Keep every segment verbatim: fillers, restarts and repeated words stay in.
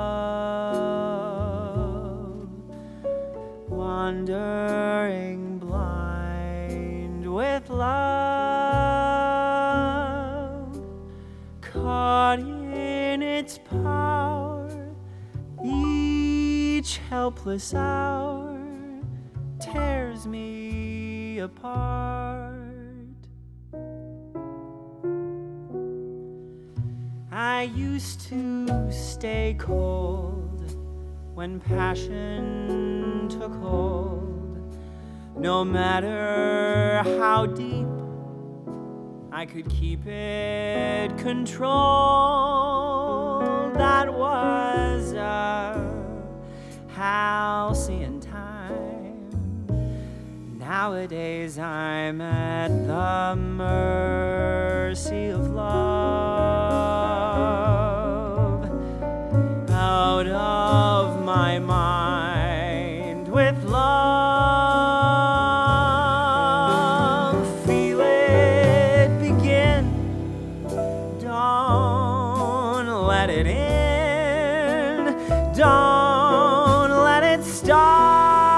love, wandering blind with love, caught in its power, each helpless hour tears me apart. I used to stay cold when passion took hold. No matter how deep, I could keep it controlled. That was a halcyon time. Nowadays I'm at the mercy of love, out of my mind with love. Feel it begin, don't let it in, don't let it stop.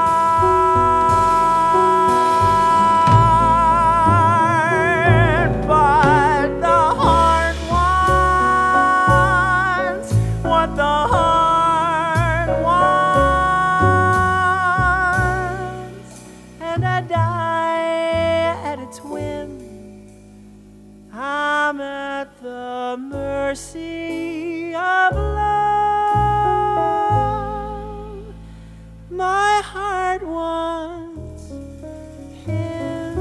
I'm at the mercy of love. My heart wants him.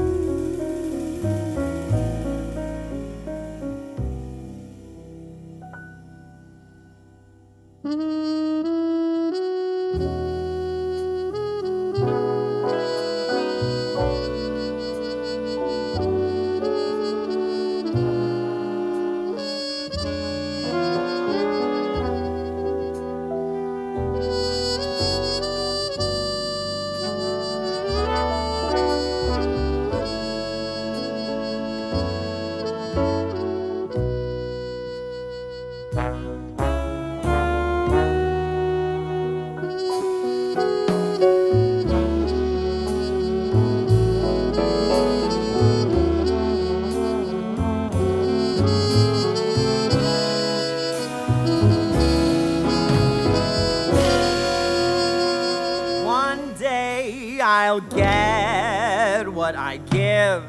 One day I'll get what I give.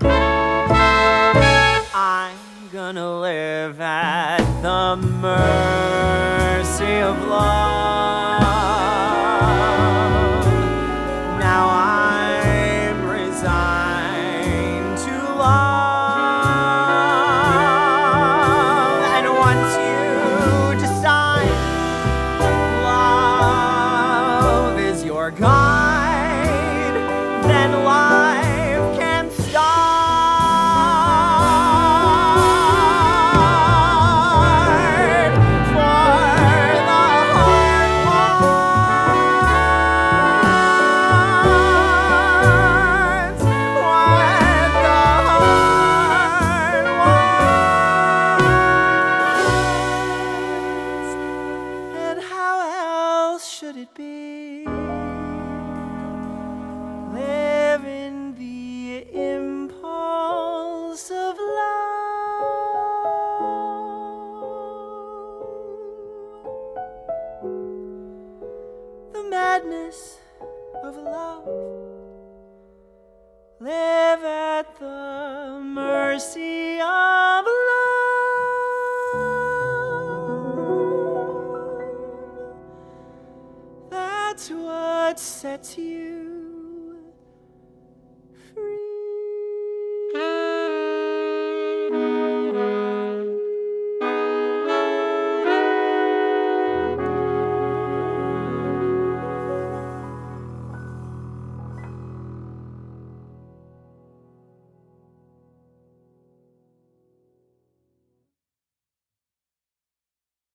I'm gonna live at the mercy of love. Now I'm resigned to love, and once you decide love is your guide, then life can start. For the heart wants what the heart wants. And how else should it be? Live in the impulse of love, the madness of love. Live at the mercy of love. That's what sets you